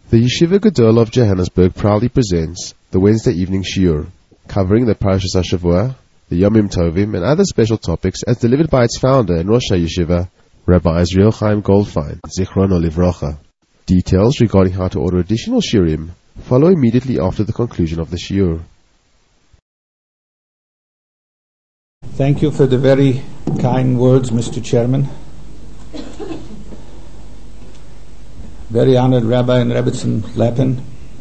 The Yeshiva Gedol of Johannesburg proudly presents the Wednesday evening shiur, covering the Parashas HaShavua, the Yomim Tovim, and other special topics as delivered by its founder and Rosh HaYeshiva, Rabbi Israel Chaim Goldfein, Zichrono Livrocha. Details regarding how to order additional shiurim follow immediately after the conclusion of the shiur. Thank you for the very kind words, Mr. Chairman. Very honored Rabbi and Rebbetzin Lappin,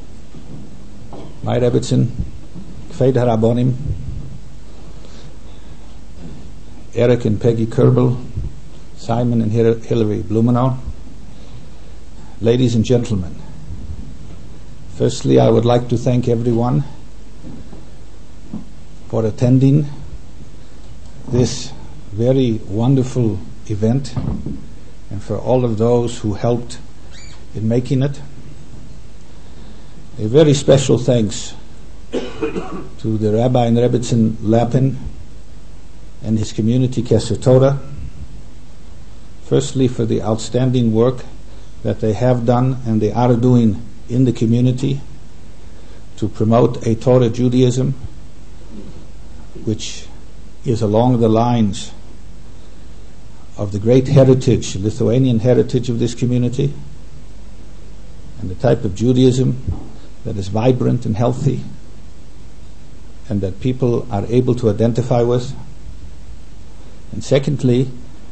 my Rebbetzin, Kfeid HaRabbonim, Eric and Peggy Kerbel, Simon and Hillary Blumenau, ladies and gentlemen. Firstly, I would like to thank everyone for attending this very wonderful event and for all of those who helped in making it. A very special thanks to the Rabbi and Rebbetzin Lappin and his community Keser Torah, firstly for the outstanding work that they have done and they are doing in the community to promote a Torah Judaism which is along the lines of the great heritage, Lithuanian heritage of this community, and the type of Judaism that is vibrant and healthy and that people are able to identify with. And secondly,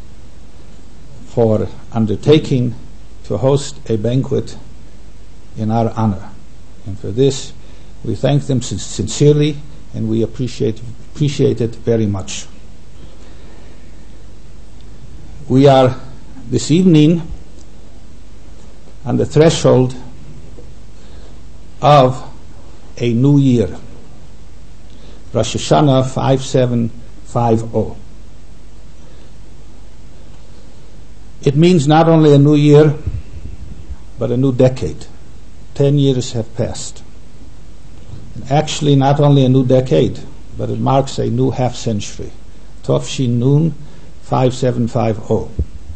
for undertaking to host a banquet in our honor. And for this, we thank them sincerely and we appreciate it very much. We are this evening on the threshold of a new year, Rosh Hashanah 5750. It means not only a new year, but a new decade. 10 years have passed. And actually, not only a new decade, but it marks a new half century. Tovshin Nun 5750.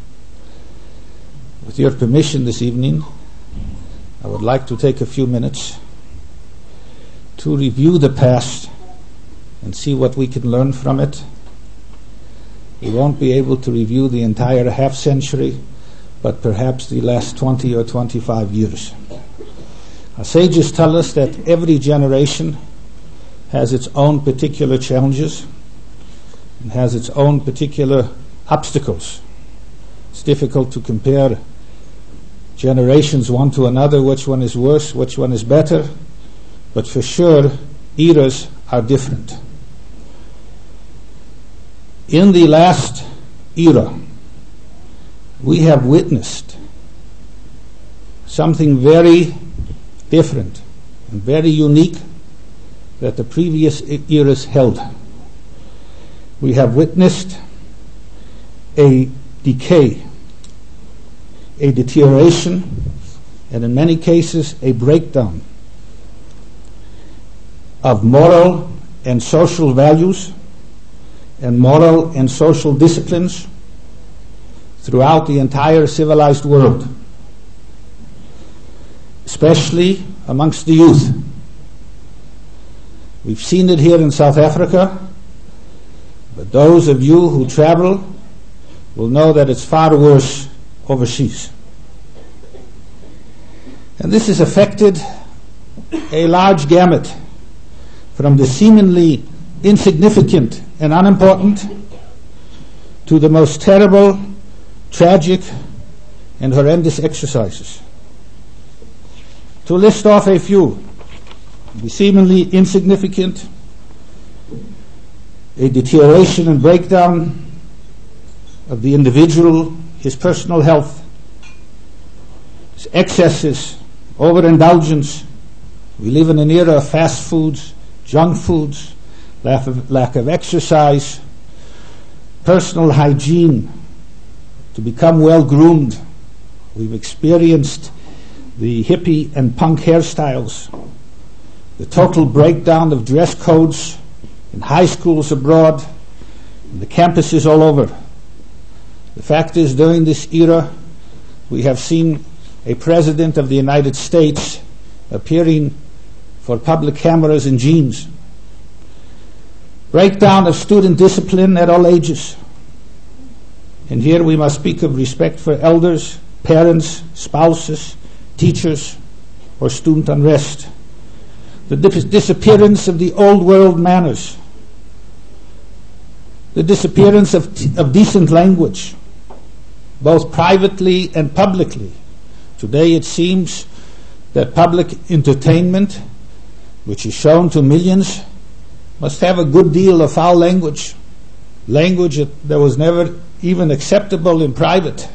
With your permission this evening, I would like to take a few minutes to review the past and see what we can learn from it. We won't be able to review the entire half century, but perhaps the last 20 or 25 years. Our sages tell us that every generation has its own particular challenges and has its own particular obstacles. It's difficult to compare generations one to another, which one is worse, which one is better, but for sure, eras are different. In the last era, we have witnessed something very different and very unique that the previous eras held. We have witnessed a decay, a deterioration, and in many cases a breakdown of moral and social values and moral and social disciplines throughout the entire civilized world, especially amongst the youth. We've seen it here in South Africa, but those of you who travel will know that it's far worse overseas. And this has affected a large gamut from the seemingly insignificant and unimportant to the most terrible, tragic, and horrendous exercises. To list off a few, the seemingly insignificant, a deterioration and breakdown of the individual, his personal health, his excesses, overindulgence. We live in an era of fast foods, junk foods, lack of exercise, personal hygiene, to become well-groomed. We've experienced the hippie and punk hairstyles, the total breakdown of dress codes in high schools abroad, in the campuses all over. The fact is, during this era, we have seen a president of the United States appearing for public cameras in jeans. Breakdown of student discipline at all ages. And here we must speak of respect for elders, parents, spouses, teachers, or student unrest. The disappearance of the old world manners. The disappearance of decent language, both privately and publicly. Today it seems that public entertainment, which is shown to millions, must have a good deal of foul language that was never even acceptable in private.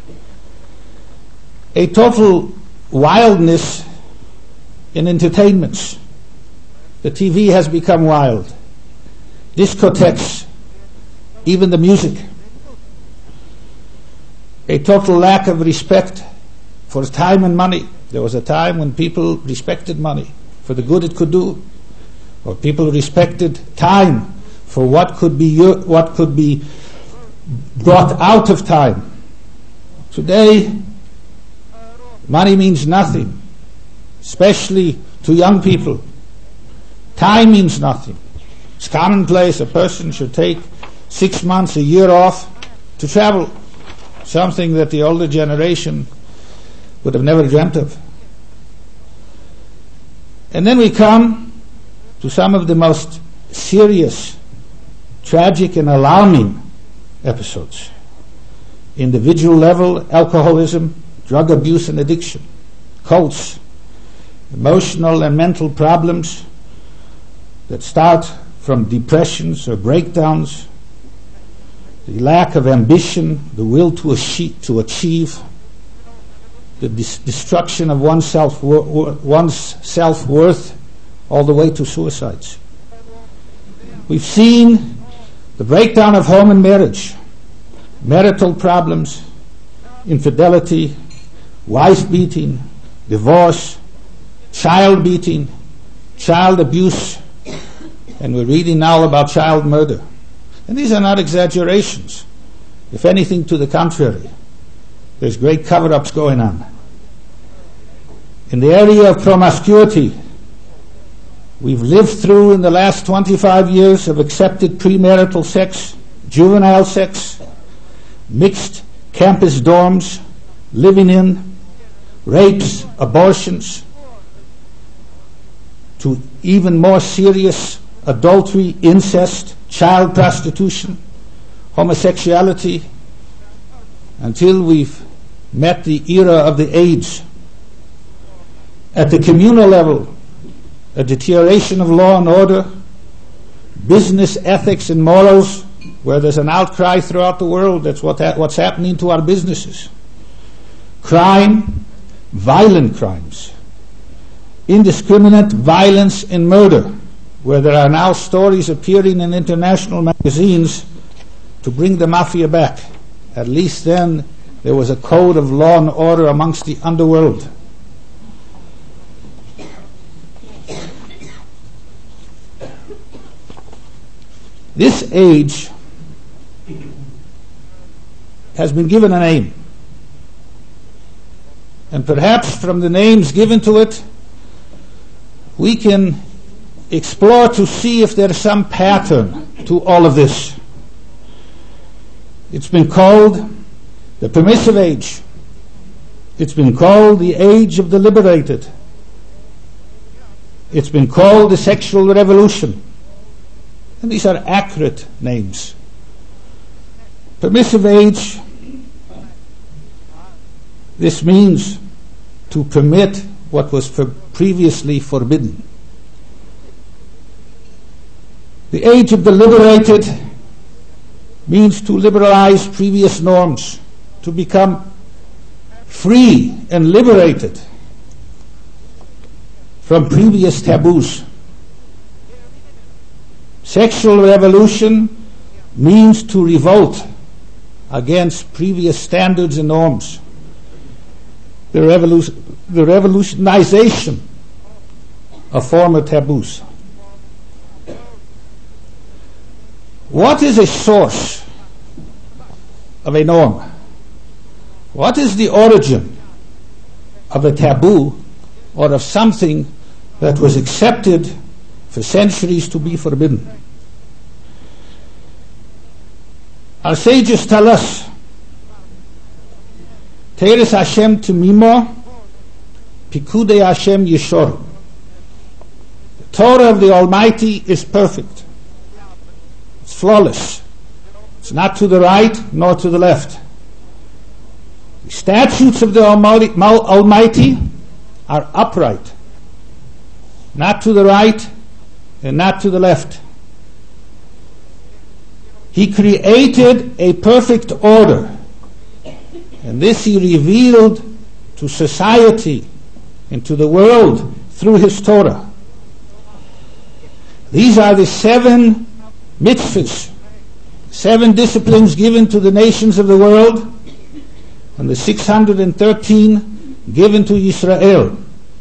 A total wildness in entertainments. The TV has become wild. Discotheques, even the music. A total lack of respect for time and money. There was a time when people respected money for the good it could do, or people respected time for what could be brought out of time. Today, money means nothing, especially to young people. Time means nothing. It's commonplace a person should take 6 months, a year off to travel, something that the older generation would have never dreamt of. And then we come to some of the most serious, tragic, and alarming episodes. Individual level alcoholism, drug abuse and addiction, cults, emotional and mental problems that start from depressions or breakdowns, the lack of ambition, the will to achieve, the destruction of one's self-worth, all the way to suicides. We've seen the breakdown of home and marriage, marital problems, infidelity, wife beating, divorce, child beating, child abuse, and we're reading now about child murder. And these are not exaggerations. If anything, to the contrary, there's great cover-ups going on. In the area of promiscuity, we've lived through in the last 25 years of accepted premarital sex, juvenile sex, mixed campus dorms, living in, rapes, abortions, to even more serious adultery, incest, child prostitution, homosexuality, until we've met the era of the age. At the communal level, a deterioration of law and order, business ethics and morals, where there's an outcry throughout the world. That's what's happening to our businesses. Crime, violent crimes, indiscriminate violence and murder, where there are now stories appearing in international magazines to bring the mafia back. At least then there was a code of law and order amongst the underworld. This age has been given a name. And perhaps from the names given to it, we can explore to see if there's some pattern to all of this. It's been called the permissive age. It's been called the age of the liberated. It's been called the sexual revolution. And these are accurate names. Permissive age, this means to permit what was previously forbidden. The age of the liberated means to liberalize previous norms, to become free and liberated from previous taboos. Sexual revolution means to revolt against previous standards and norms. The revolutionization of former taboos. What is a source of a norm? What is the origin of a taboo or of something that was accepted for centuries to be forbidden. Our sages tell us, Teres Hashem Tumimo, Pikudei Hashem Yeshor. The Torah of the Almighty is perfect. It's flawless. It's not to the right nor to the left. The statutes of the Almighty are upright, not to the right and not to the left. He created a perfect order, and this he revealed to society and to the world through his Torah. These are the 7 mitzvahs, 7 disciplines given to the nations of the world, and the 613 given to Israel.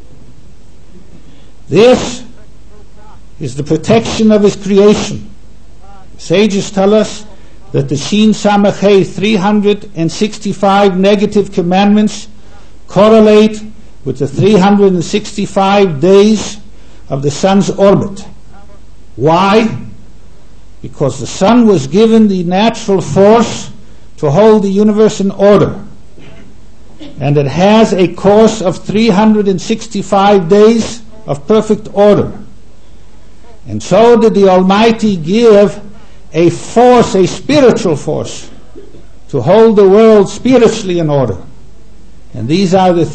This is the protection of his creation. Sages tell us that the Shin Samach Hei 365 negative commandments correlate with the 365 days of the sun's orbit. Why? Because the sun was given the natural force to hold the universe in order, and it has a course of 365 days of perfect order. And so did the Almighty give a force, a spiritual force, to hold the world spiritually in order. And these are the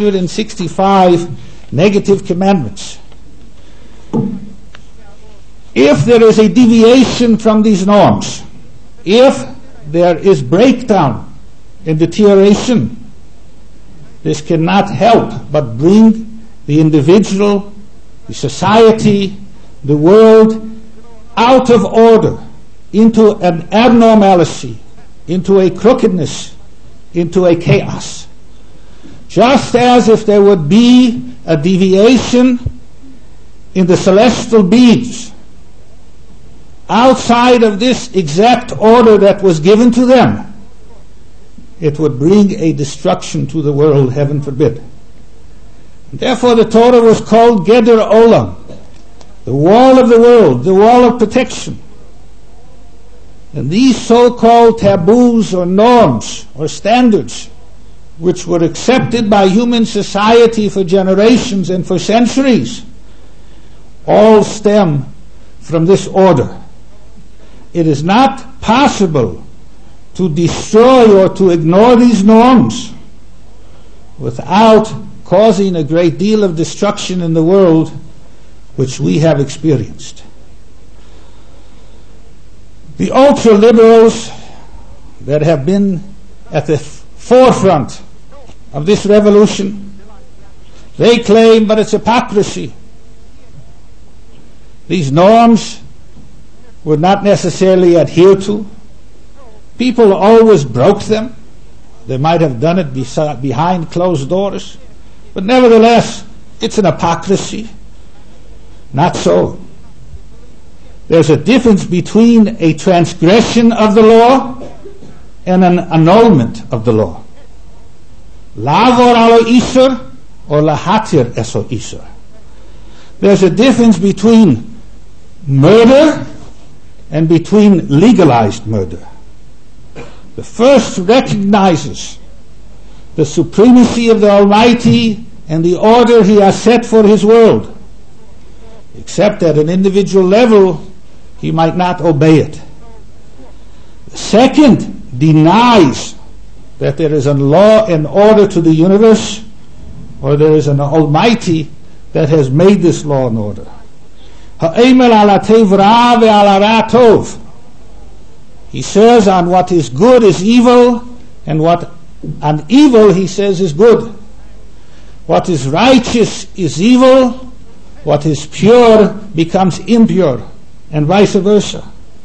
365 negative commandments. If there is a deviation from these norms, if there is breakdown and deterioration, this cannot help but bring the individual, the society, the world out of order, into an abnormality, into a crookedness, into a chaos. Just as if there would be a deviation in the celestial beings outside of this exact order that was given to them, it would bring a destruction to the world, heaven forbid. Therefore the Torah was called Geder Olam, the wall of the world, the wall of protection. And these so-called taboos or norms or standards, which were accepted by human society for generations and for centuries, all stem from this order. It is not possible to destroy or to ignore these norms without causing a great deal of destruction in the world, which we have experienced. The ultra-liberals that have been at the forefront of this revolution, they claim, but it's hypocrisy. These norms were not necessarily adhered to. People always broke them. They might have done it behind closed doors, but nevertheless, it's an hypocrisy. Not so. There's a difference between a transgression of the law and an annulment of the law. Lavor alo isur or lahatir eso isur. There's a difference between murder and between legalized murder. The first recognizes the supremacy of the Almighty and the order He has set for His world, except at an individual level he might not obey it. The second denies that there is a law and order to the universe, or there is an Almighty that has made this law and order. He says on what is good is evil, and what on evil he says is good. What is righteous is evil, what is pure becomes impure, and vice versa.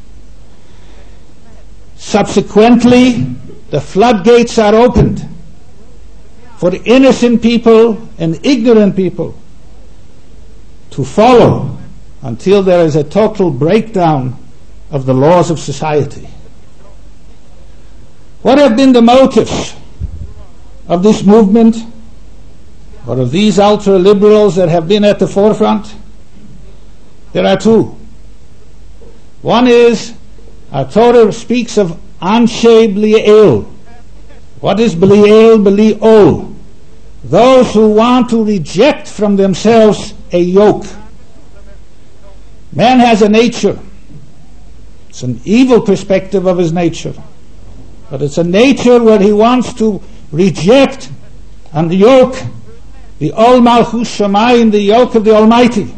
Subsequently, the floodgates are opened for innocent people and ignorant people to follow until there is a total breakdown of the laws of society. What have been the motives of this movement or of these ultra-liberals that have been at the forefront? There are two. One is, our Torah speaks of Anshe Belial. What is Belial? Belial. Those who want to reject from themselves a yoke. Man has a nature. It's an evil perspective of his nature. But it's a nature where he wants to reject and yoke the Ol Malchus Shamayim, the yoke of the Almighty.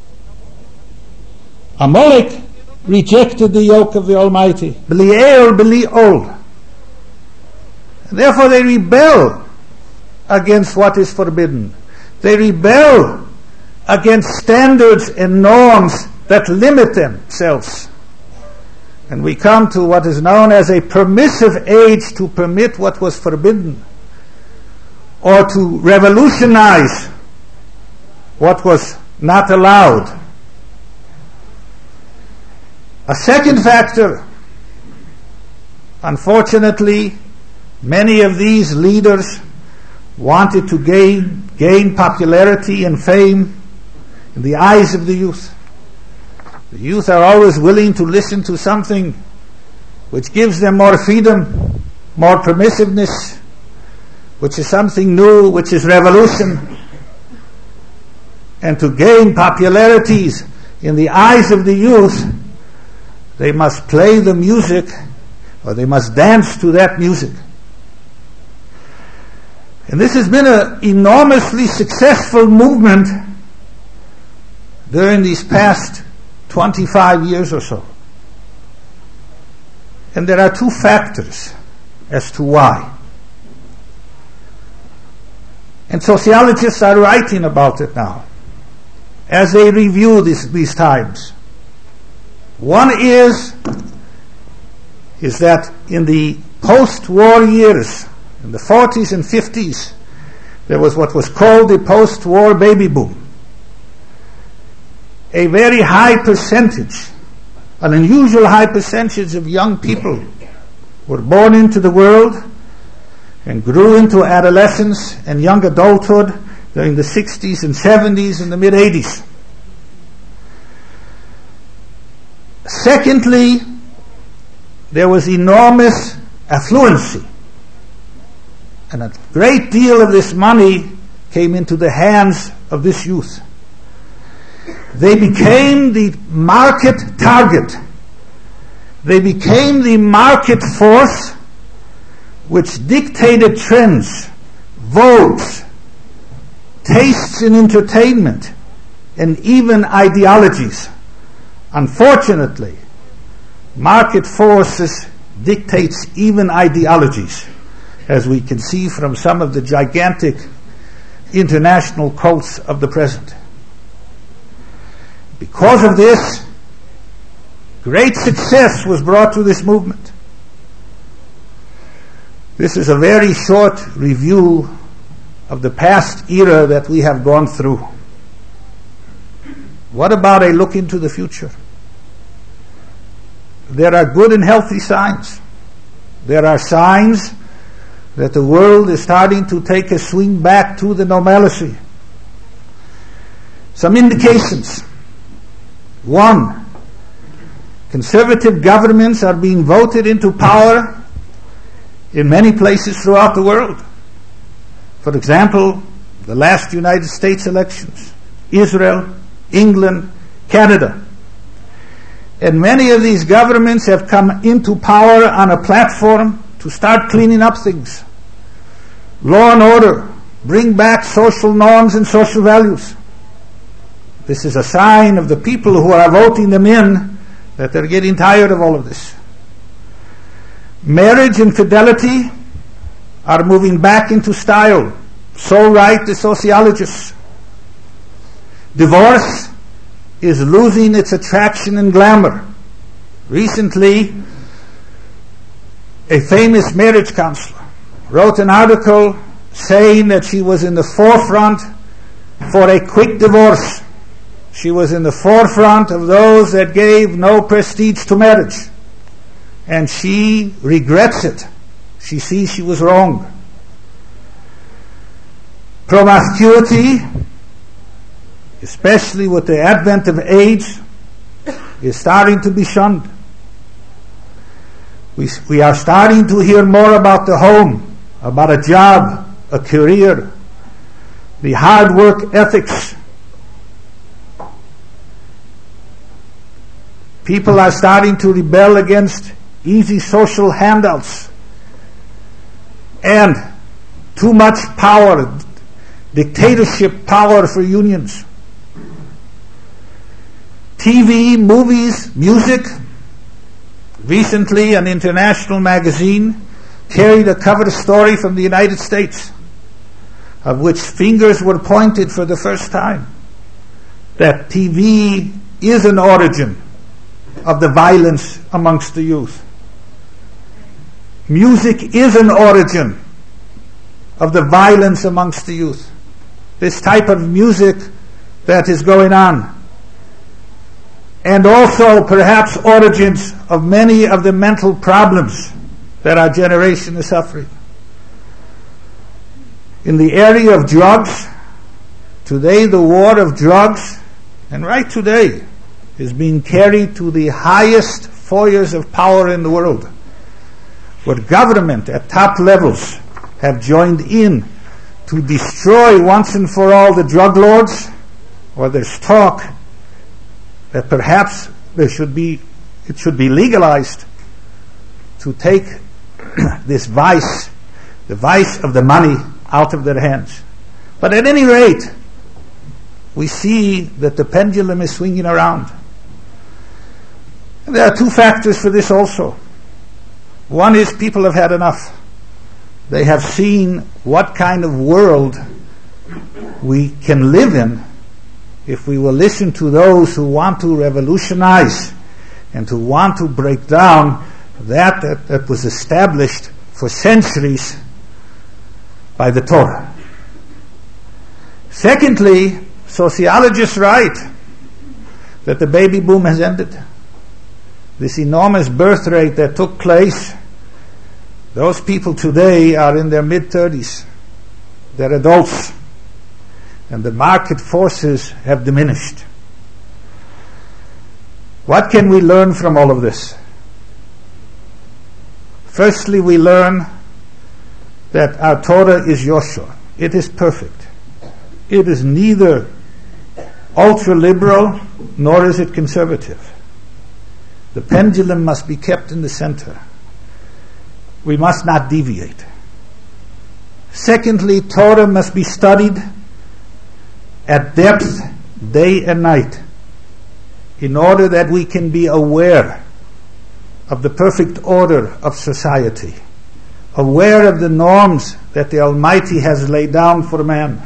Amalek rejected the yoke of the Almighty. Belial. Therefore they rebel against what is forbidden. They rebel against standards and norms that limit themselves. And we come to what is known as a permissive age, to permit what was forbidden, or to revolutionize what was not allowed. A second factor, unfortunately, many of these leaders wanted to gain popularity and fame in the eyes of the youth. The youth are always willing to listen to something which gives them more freedom, more permissiveness, which is something new, which is revolution. And to gain popularities in the eyes of the youth, they must play the music, or they must dance to that music. And this has been an enormously successful movement during these past 25 years or so. And there are two factors as to why. And sociologists are writing about it now as they review these times. One is that in the post-war years, in the 40s and 50s, there was what was called the post-war baby boom. A very high percentage, an unusual high percentage of young people were born into the world and grew into adolescence and young adulthood during the 60s and 70s and the mid-80s. Secondly, there was enormous affluency, and a great deal of this money came into the hands of this youth. They became the market target. They became the market force which dictated trends, votes, tastes in entertainment, and even ideologies. Unfortunately, market forces dictates even ideologies, as we can see from some of the gigantic international cults of the present. Because of this, great success was brought to this movement. This is a very short review of the past era that we have gone through. What about a look into the future? There are good and healthy signs. There are signs that the world is starting to take a swing back to the normalcy. Some indications. One, conservative governments are being voted into power in many places throughout the world. For example, the last United States elections, Israel, England, Canada. And many of these governments have come into power on a platform to start cleaning up things. Law and order, bring back social norms and social values. This is a sign of the people who are voting them in that they're getting tired of all of this. Marriage and fidelity are moving back into style. So write the sociologists. Divorce is losing its attraction and glamour. Recently, a famous marriage counselor wrote an article saying that she was in the forefront for a quick divorce. She was in the forefront of those that gave no prestige to marriage. And she regrets it. She sees she was wrong. Promiscuity, especially with the advent of AIDS, is starting to be shunned. We are starting to hear more about the home, about a job, a career, the hard work ethics. People are starting to rebel against easy social handouts and too much power, dictatorship power for unions. TV, movies, music. Recently, an international magazine carried a cover story from the United States, of which fingers were pointed for the first time, that TV is an origin of the violence amongst the youth. Music is an origin of the violence amongst the youth. This type of music that is going on. And also perhaps origins of many of the mental problems that our generation is suffering. In the area of drugs, today the war of drugs, and right today, is being carried to the highest foyers of power in the world, where government at top levels have joined in to destroy once and for all the drug lords, or there's talk that perhaps it should be legalized to take this vice, the vice of the money, out of their hands. But at any rate, we see that the pendulum is swinging around. And there are two factors for this also. One is people have had enough. They have seen what kind of world we can live in if we will listen to those who want to revolutionize and who want to break down that was established for centuries by the Torah. Secondly, sociologists write that the baby boom has ended. This enormous birth rate that took place, those people today are in their mid-30s. They're adults. And the market forces have diminished. What can we learn from all of this? Firstly, we learn that our Torah is Yoshua. It is perfect. It is neither ultra-liberal nor is it conservative. The pendulum must be kept in the center. We must not deviate. Secondly, Torah must be studied at depth, day and night, in order that we can be aware of the perfect order of society, aware of the norms that the Almighty has laid down for man.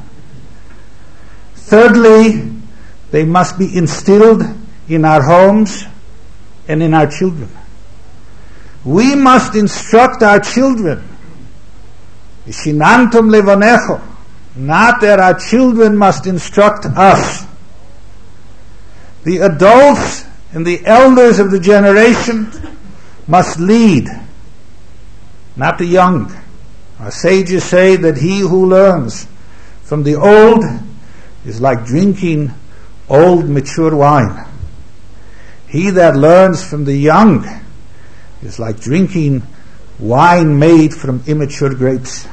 Thirdly, they must be instilled in our homes and in our children. We must instruct our children. Shinantum levanecho. Not that our children must instruct us. The adults and the elders of the generation must lead, not the young. Our sages say that he who learns from the old is like drinking old mature wine. He that learns from the young is like drinking wine made from immature grapes.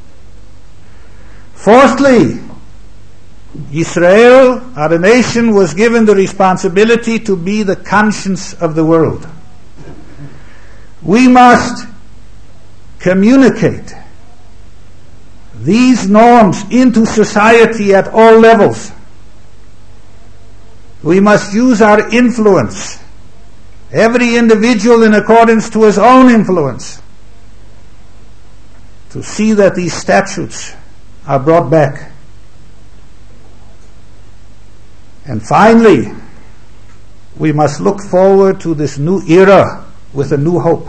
Fourthly, Israel, our nation, was given the responsibility to be the conscience of the world. We must communicate these norms into society at all levels. We must use our influence, every individual in accordance to his own influence, to see that these statutes are brought back. And finally, we must look forward to this new era with a new hope.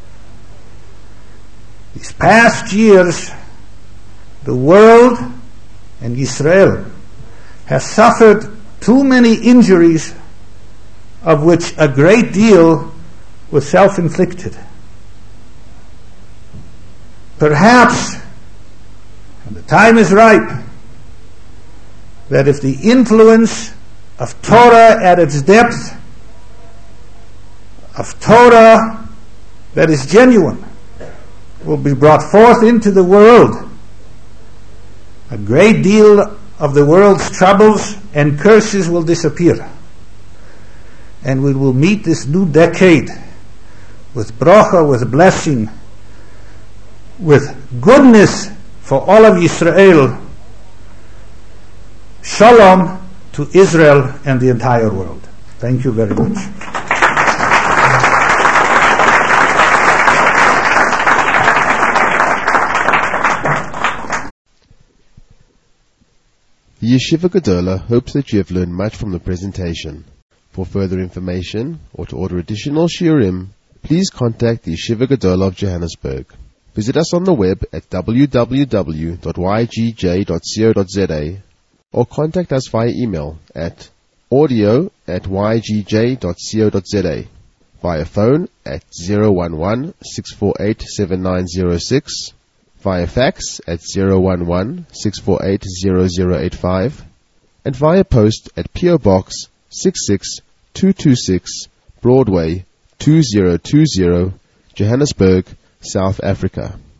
These past years, the world and Israel has suffered too many injuries, of which a great deal was self-inflicted. Perhaps, when the time is ripe, that if the influence of Torah at its depth, of Torah that is genuine, will be brought forth into the world, a great deal of the world's troubles and curses will disappear. And we will meet this new decade with bracha, with blessing, with goodness for all of Israel. Shalom to Israel and the entire world. Thank you very much. The Yeshiva Gedola hopes that you have learned much from the presentation. For further information or to order additional shiurim, please contact the Yeshiva Gedola of Johannesburg. Visit us on the web at www.ygj.co.za or contact us via email at audio@ygj.co.za, via phone at 011-648-7906, via fax at 011-648-0085, and via post at P.O. Box 66226, Broadway 2020, Johannesburg, South Africa.